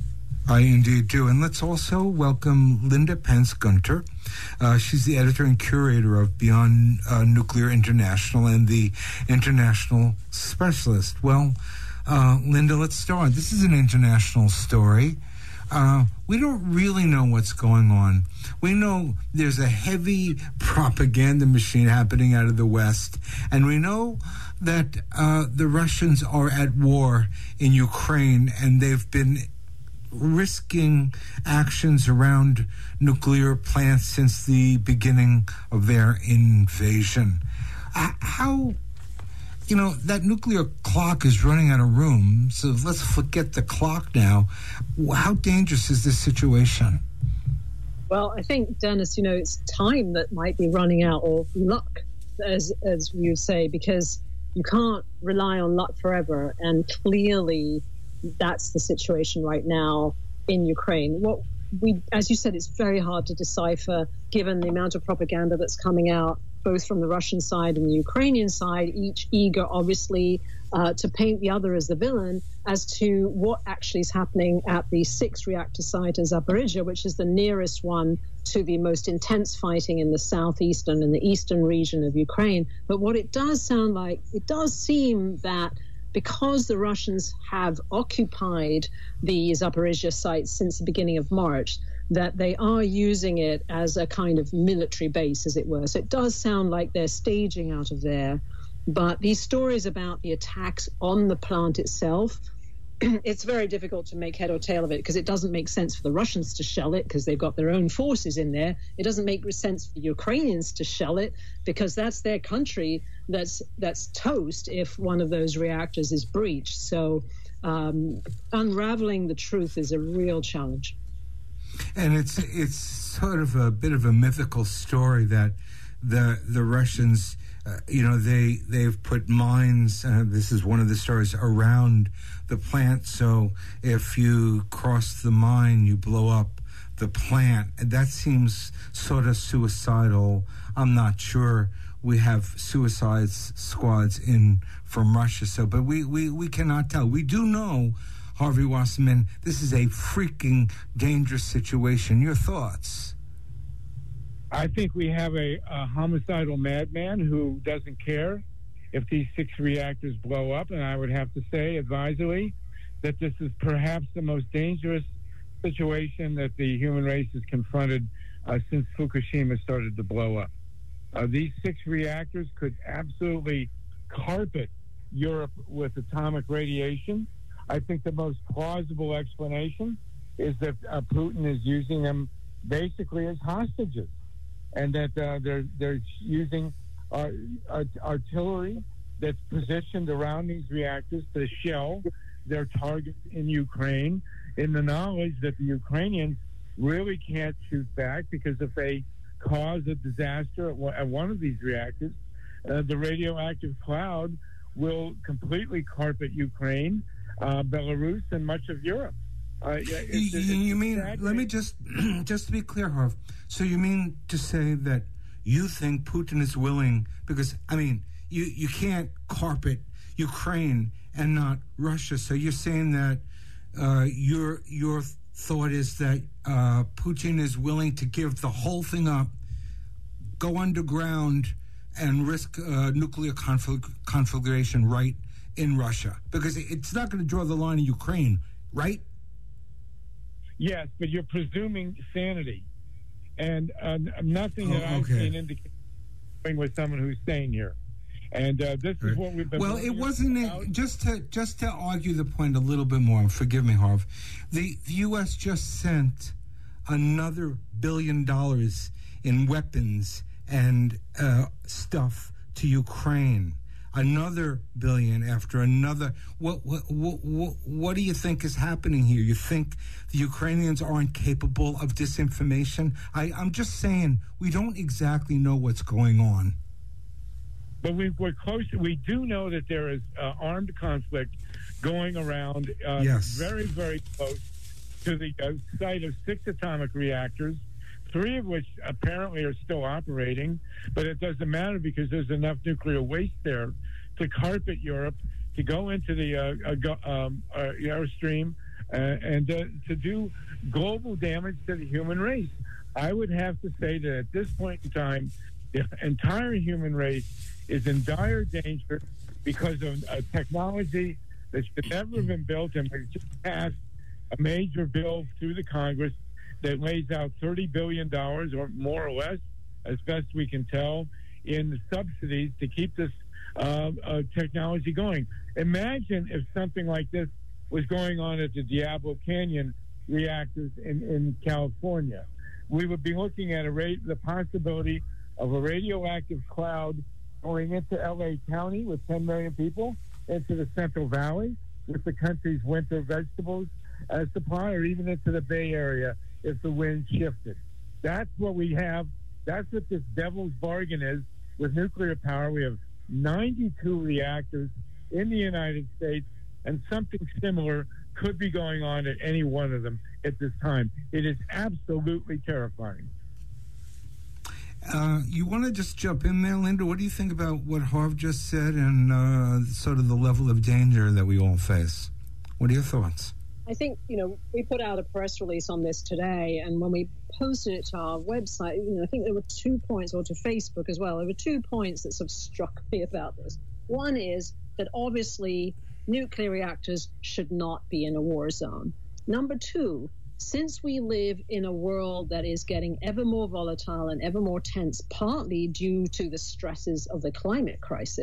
I indeed do. And let's also welcome Linda Pence Gunter. Uh, she's the editor and curator of Beyond uh, Nuclear International and the International Specialist. Well, uh, Linda, let's start. This is an international story. Uh, we don't really know what's going on. We know there's a heavy propaganda machine happening out of the West, and we know that uh, the Russians are at war in Ukraine, and they've been risking actions around nuclear plants since the beginning of their invasion. Uh, how, you know, that nuclear clock is running out of room, so let's forget the clock now. How dangerous is this situation? Well, I think, Dennis, you know, it's time that might be running out, or luck, as as you say, because you can't rely on luck forever, and clearly that's the situation right now in Ukraine. What we, as you said, it's very hard to decipher given the amount of propaganda that's coming out, both from the Russian side and the Ukrainian side, each eager, obviously, uh, to paint the other as the villain, as to what actually is happening at the sixth reactor site in Zaporizhzhia, which is the nearest one to the most intense fighting in the southeastern and the eastern region of Ukraine. But what it does sound like, it does seem that because the Russians have occupied the Zaporizhzhia site since the beginning of March, that they are using it as a kind of military base, as it were. So it does sound like they're staging out of there. But these stories about the attacks on the plant itself it's very difficult to make head or tail of it because it doesn't make sense for the Russians to shell it because they've got their own forces in there. It doesn't make sense for Ukrainians to shell it because that's their country that's that's toast if one of those reactors is breached. So um, unraveling the truth is a real challenge. And it's it's sort of a bit of a mythical story that the the Russians, uh, you know, they they've put mines. Uh, this is one of the stories around the plant. So if you cross the mine, you blow up the plant. That seems sort of suicidal. I'm not sure we have suicide squads in from Russia. So, but we we we cannot tell. We do know, Harvey Wasserman, this is a freaking dangerous situation. Your thoughts? I think we have a, a homicidal madman who doesn't care if these six reactors blow up. And I would have to say advisedly that this is perhaps the most dangerous situation that the human race has confronted uh, since Fukushima started to blow up. Uh, these six reactors could absolutely carpet Europe with atomic radiation. I think the most plausible explanation is that uh, Putin is using them basically as hostages, and that uh, they're they're using uh, uh, artillery that's positioned around these reactors to shell their targets in Ukraine, in the knowledge that the Ukrainians really can't shoot back because if they cause a disaster at one, at one of these reactors, uh, the radioactive cloud will completely carpet Ukraine, uh, Belarus, and much of Europe. Uh, it's, you, it's you mean, let me just, just to be clear, Harv, so you mean to say that you think Putin is willing, because, I mean, you, you can't carpet Ukraine and not Russia, so you're saying that uh, your, your thought is that uh, Putin is willing to give the whole thing up, go underground, and risk uh, nuclear confl- conflagration right in Russia, because it's not going to draw the line in Ukraine, right? Yes, but you're presuming sanity, and uh, nothing that oh, I've okay. seen indicating with someone who's staying here. And uh, this is what we've been. Well, it wasn't it, just to just to argue the point a little bit more. Forgive me, Harv. The, the U S just sent another billion dollars in weapons and uh, stuff to Ukraine. Another billion after another. What, what what what what do you think is happening here? You think the Ukrainians aren't capable of disinformation? I, I'm just saying we don't exactly know what's going on. But we, we're close. We do know that there is uh, armed conflict going around. Uh, yes. Very, very close to the uh, site of six atomic reactors, three of which apparently are still operating. But it doesn't matter because there's enough nuclear waste there to carpet Europe, to go into the uh, uh, um, uh, airstream, uh, and uh, to do global damage to the human race. I would have to say that at this point in time, the entire human race is in dire danger because of a technology that should never have been built, and we just passed a major bill through the Congress that lays out thirty billion dollars or more or less, as best we can tell, in subsidies to keep this uh, uh, technology going. Imagine if something like this was going on at the Diablo Canyon reactors in, in California. We would be looking at a rate, the possibility of a radioactive cloud going into L A County with ten million people, into the Central Valley with the country's winter vegetables uh, supply, or even into the Bay Area if the wind shifted. That's what we have. That's what this devil's bargain is with nuclear power. We have ninety-two reactors in the United States, and something similar could be going on at any one of them at this time. It is absolutely terrifying. Uh, you want to just jump in there, Linda? What do you think about what Harv just said and uh, sort of the level of danger that we all face? What are your thoughts? I think, you know, we put out a press release on this today, and when we posted it to our website, you know, I think there were two points, or to Facebook as well, there were two points that sort of struck me about this. One is that obviously nuclear reactors should not be in a war zone. Number two, since we live in a world that is getting ever more volatile and ever more tense, partly due to the stresses of the climate crisis,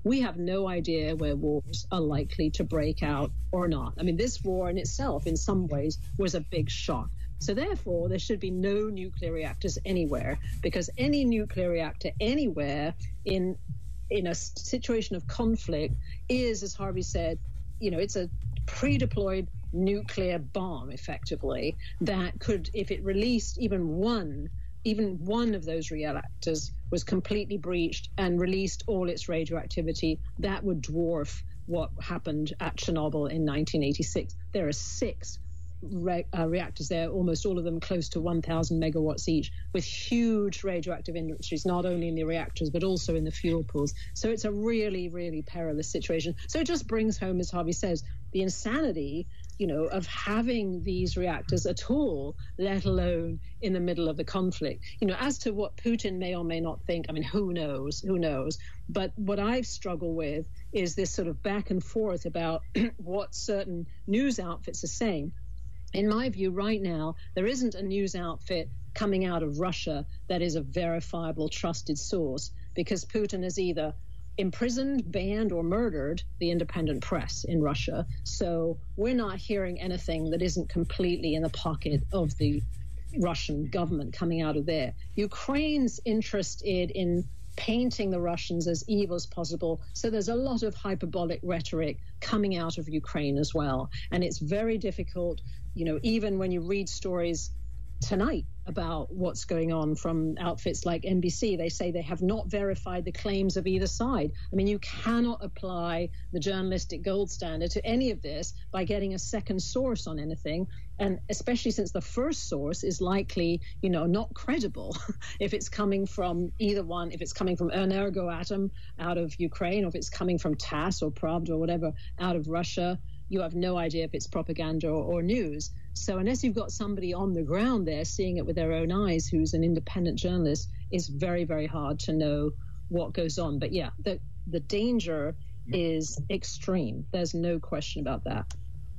We have no idea where wars are likely to break out or not. I mean, this war in itself, in some ways, was a big shock. So therefore, there should be no nuclear reactors anywhere, because any nuclear reactor anywhere in in a situation of conflict is, as Harvey said, you know, it's a pre-deployed nuclear bomb, effectively, that could, if it released even one, even one of those reactors was completely breached and released all its radioactivity, that would dwarf what happened at Chernobyl in nineteen eighty-six. There are six Re- uh, reactors there, almost all of them close to one thousand megawatts each, with huge radioactive industries, not only in the reactors, but also in the fuel pools. So it's a really, really perilous situation. So it just brings home, as Harvey says, the insanity, you know, of having these reactors at all, let alone in the middle of the conflict. You know, as to what Putin may or may not think, I mean, who knows, who knows? But what I struggle with is this sort of back and forth about what certain news outfits are saying. In my view, right now, there isn't a news outfit coming out of Russia that is a verifiable, trusted source, because Putin has either imprisoned, banned, or murdered the independent press in Russia. So we're not hearing anything that isn't completely in the pocket of the Russian government coming out of there. Ukraine's interested in painting the Russians as evil as possible. So there's a lot of hyperbolic rhetoric coming out of Ukraine as well. And it's very difficult, you know, even when you read stories tonight about what's going on from outfits like N B C, they say they have not verified the claims of either side. I mean, you cannot apply the journalistic gold standard to any of this by getting a second source on anything, and especially since the first source is likely, you know, not credible if it's coming from either one, if it's coming from Energoatom out of Ukraine, or if it's coming from TASS or Pravda or whatever out of Russia. You have no idea if it's propaganda or, or news. So unless you've got somebody on the ground there seeing it with their own eyes who's an independent journalist, it's very, very hard to know what goes on. But yeah, the the danger is extreme. There's no question about that.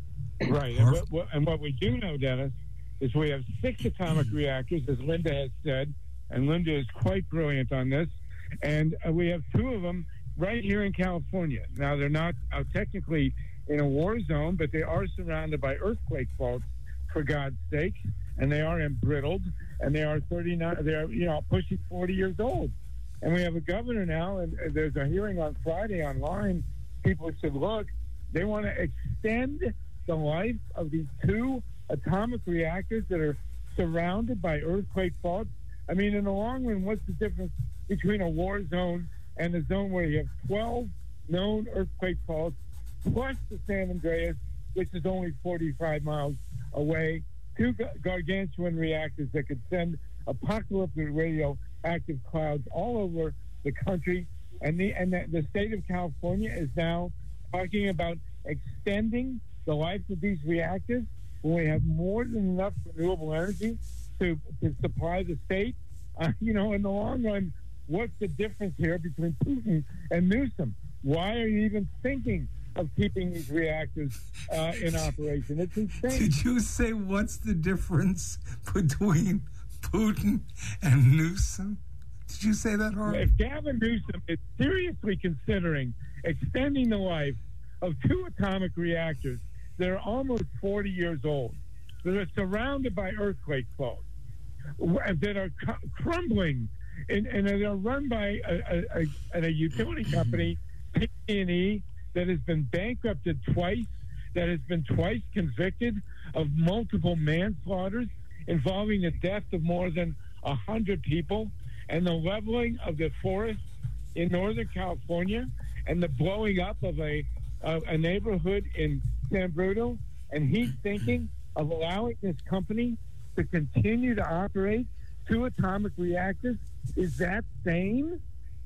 Right. And what, what, and what we do know, Dennis, is we have six atomic reactors, as Linda has said, and Linda is quite brilliant on this. And uh, we have two of them right here in California. Now, they're not uh, technically in a war zone, but they are surrounded by earthquake faults, for God's sake, and they are embrittled, and they are thirty-nine, they're, you know, pushing forty years old. And we have a governor now, and there's a hearing on Friday online. People should look. They want to extend the life of these two atomic reactors that are surrounded by earthquake faults. I mean, in the long run, what's the difference between a war zone and a zone where you have twelve known earthquake faults, plus the San Andreas, which is only forty-five miles away, two gargantuan reactors that could send apocalyptic radioactive clouds all over the country. And the and the, the state of California is now talking about extending the life of these reactors when we have more than enough renewable energy to, to supply the state. Uh, you know, in the long run, what's the difference here between Putin and Newsom? Why are you even thinking of keeping these reactors uh, in operation? It's insane. Did you say what's the difference between Putin and Newsom? Did you say that, Harvey? If Gavin Newsom is seriously considering extending the life of two atomic reactors that are almost forty years old, that are surrounded by earthquake faults, that are cu- crumbling, and, and they're run by a, a, a, a utility company, P and E, that has been bankrupted twice, that has been twice convicted of multiple manslaughters involving the death of more than one hundred people, and the leveling of the forest in Northern California, and the blowing up of a, a, a neighborhood in San Bruno. And he's thinking of allowing this company to continue to operate two atomic reactors. Is that sane?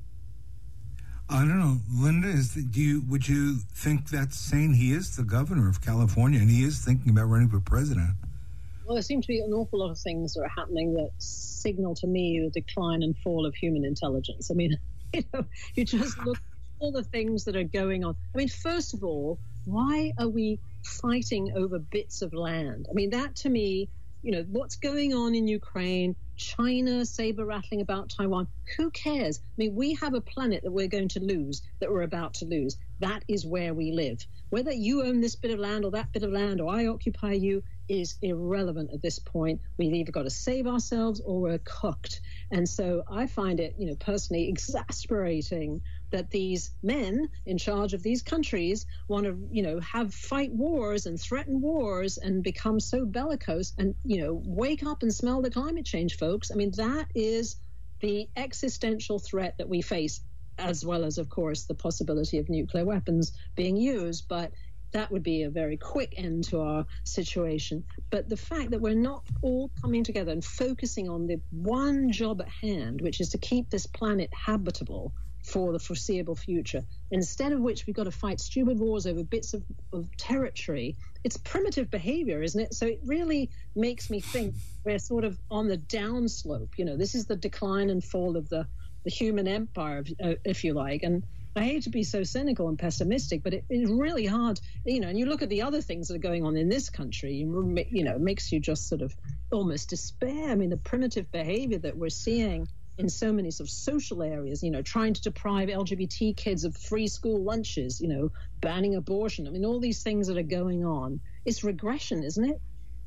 I don't know, Linda. Is the, do you would you think that's sane? He is the governor of California, and he is thinking about running for president. Well, there seem to be an awful lot of things that are happening that signal to me the decline and fall of human intelligence. I mean, you know, you just look at all the things that are going on. I mean, first of all, why are we fighting over bits of land? I mean, that to me, you know, what's going on in Ukraine China saber rattling about Taiwan. Who cares? I mean, we have a planet that we're going to lose, that we're about to lose. That is where we live. Whether you own this bit of land or that bit of land or I occupy you is irrelevant at this point. We've either got to save ourselves or we're cooked. And so I find it, you know, personally exasperating that these men in charge of these countries want to, you know, have fight wars and threaten wars and become so bellicose and, you know, wake up and smell the climate change, folks. I mean, that is the existential threat that we face, as well as, of course, the possibility of nuclear weapons being used. But that would be a very quick end to our situation. But the fact that we're not all coming together and focusing on the one job at hand, which is to keep this planet habitable for the foreseeable future, instead of which we've got to fight stupid wars over bits of, of territory, it's primitive behavior, isn't it? So it really makes me think we're sort of on the downslope. You know, this is the decline and fall of the, the human empire, if, uh, if you like. And I hate to be so cynical and pessimistic, but it, it's really hard, you know, and you look at the other things that are going on in this country, you know, it makes you just sort of almost despair. I mean, the primitive behavior that we're seeing in so many sort of social areas, you know, trying to deprive L G B T kids of free school lunches, you know, banning abortion. I mean, all these things that are going on, it's regression, isn't it?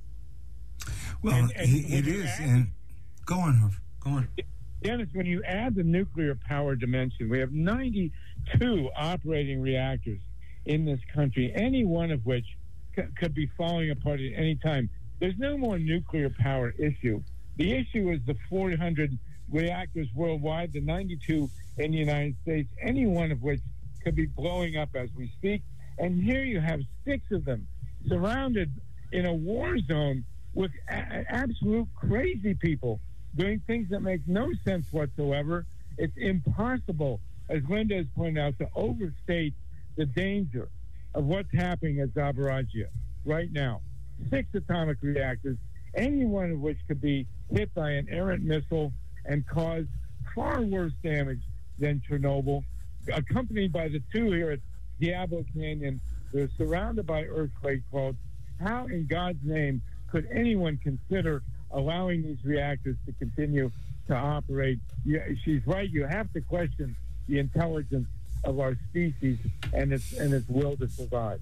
Well, And- and it, it when you is. add- And go on, Huff. Go on. Dennis, when you add the nuclear power dimension, we have ninety-two operating reactors in this country, any one of which c- could be falling apart at any time. There's no more nuclear power issue. The issue is the four hundred reactors worldwide, the ninety-two in the United States, any one of which could be blowing up as we speak. And here you have six of them surrounded in a war zone with a- absolute crazy people doing things that make no sense whatsoever. It's impossible, as Linda has pointed out, to overstate the danger of what's happening at Zaporizhzhia right now. Six atomic reactors, any one of which could be hit by an errant missile and cause far worse damage than Chernobyl, accompanied by the two here at Diablo Canyon. They're surrounded by earthquake faults. How in God's name could anyone consider allowing these reactors to continue to operate? Yeah, she's right. You have to question the intelligence of our species and its and its will to survive.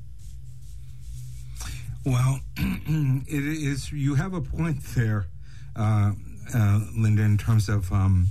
Well, it is. You have a point there, uh, uh, Linda, in terms of um,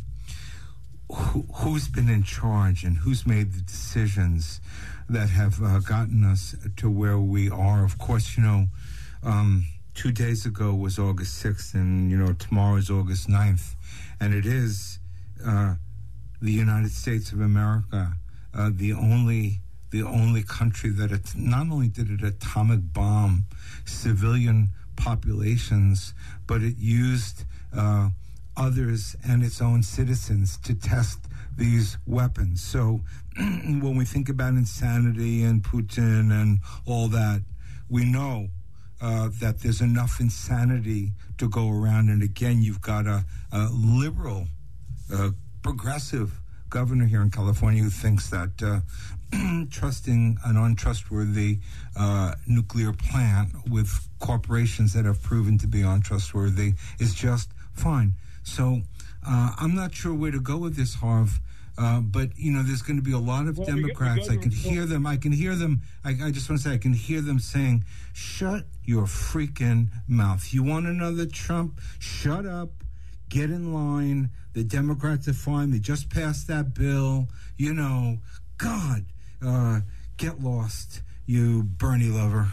who, who's been in charge and who's made the decisions that have uh, gotten us to where we are. Of course, you know, um, two days ago was August sixth, and, you know, tomorrow is August ninth. And it is uh, the United States of America, uh, the only the only country that it, not only did it atomic bomb civilian populations, but it used uh, others and its own citizens to test these weapons. So when we think about insanity and Putin and all that, we know uh, that there's enough insanity to go around. And again, you've got a, a liberal, uh, progressive governor here in California who thinks that uh, trusting an untrustworthy uh, nuclear plant with corporations that have proven to be untrustworthy is just fine. So uh, I'm not sure where to go with this, Harv. Uh, but, you know, there's going to be a lot of Well, we Democrats. go- we go I can to- hear them. I can hear them. I, I just want to say, I can hear them saying, shut your freaking mouth. You want another Trump? Shut up. Get in line. The Democrats are fine. They just passed that bill. You know, God, uh, get lost, you Bernie lover.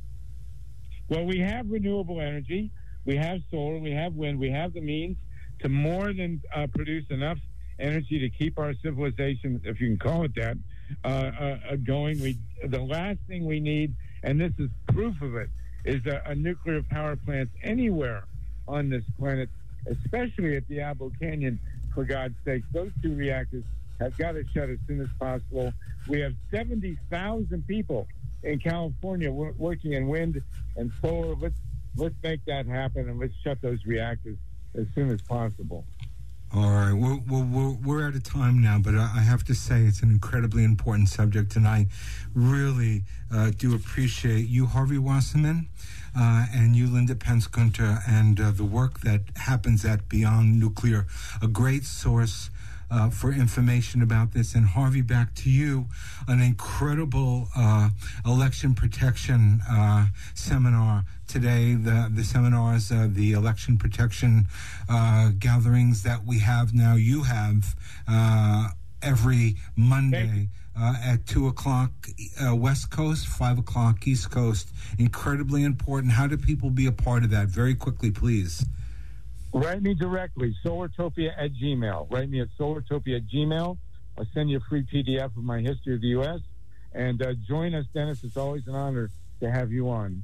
Well, we have renewable energy, we have solar, we have wind, we have the means to more than uh, produce enough energy to keep our civilization, if you can call it that, uh, uh, going. We the last thing we need, and this is proof of it, is a, a nuclear power plant anywhere on this planet, especially at Diablo Canyon. For God's sake, those two reactors have got to shut as soon as possible. We have seventy thousand people in California w- working in wind and solar. Let's let's make that happen, and let's shut those reactors as soon as possible. All right, we're, we're, we're out of time now, but I have to say it's an incredibly important subject, and I really uh, do appreciate you, Harvey Wasserman, uh, and you, Linda Pence-Gunter, and uh, the work that happens at Beyond Nuclear, a great source Uh, for information about this. And Harvey, back to you, an incredible uh, election protection uh, seminar today. The the seminars, uh, the election protection uh, gatherings that we have now, you have uh, every Monday uh, at two o'clock uh, West Coast, five o'clock East Coast. Incredibly important. How do people be a part of that? Very quickly, please. Write me directly, Solartopia at Gmail. Write me at Solartopia at Gmail. I'll send you a free P D F of my history of the U S And uh, join us, Dennis. It's always an honor to have you on.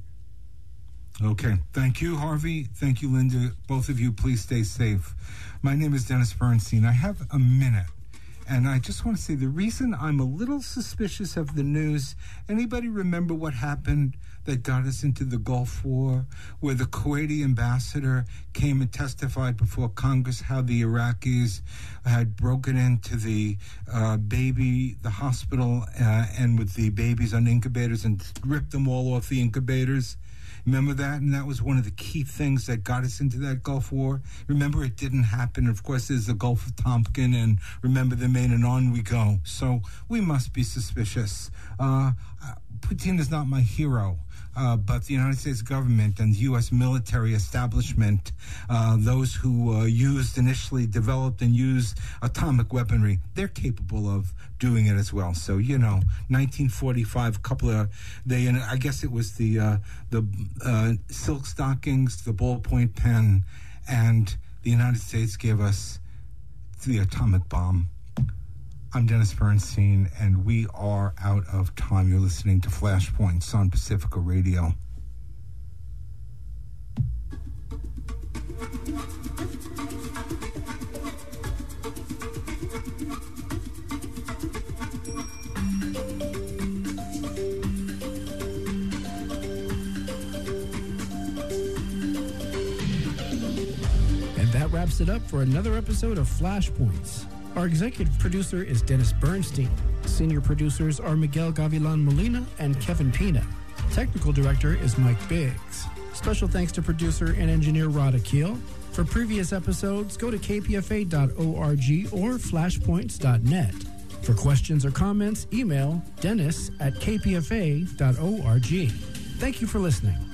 Okay. Thank you, Harvey. Thank you, Linda. Both of you, please stay safe. My name is Dennis Bernstein. I have a minute. And I just want to say the reason I'm a little suspicious of the news, anybody remember what happened that got us into the Gulf War, where the Kuwaiti ambassador came and testified before Congress how the Iraqis had broken into the uh, baby, the hospital, uh, and with the babies on incubators and ripped them all off the incubators? Remember that? And that was one of the key things that got us into that Gulf War. Remember, it didn't happen. Of course, there's the Gulf of Tonkin, and remember the Maine, and on we go. So we must be suspicious. Uh, Putin is not my hero. Uh, but the United States government and the U S military establishment, uh, those who uh, used, initially developed and used atomic weaponry, they're capable of doing it as well. So, you know, nineteen forty-five, a couple of, they, and I guess it was the, uh, the uh, silk stockings, the ballpoint pen, and the United States gave us the atomic bomb. I'm Dennis Bernstein, and we are out of time. You're listening to Flashpoints on Pacifica Radio. And that wraps it up for another episode of Flashpoints. Our executive producer is Dennis Bernstein. Senior producers are Miguel Gavilan Molina and Kevin Pina. Technical director is Mike Biggs. Special thanks to producer and engineer Rod Akil. For previous episodes, go to k p f a dot org or flashpoints dot net. For questions or comments, email dennis at k p f a dot org. Thank you for listening.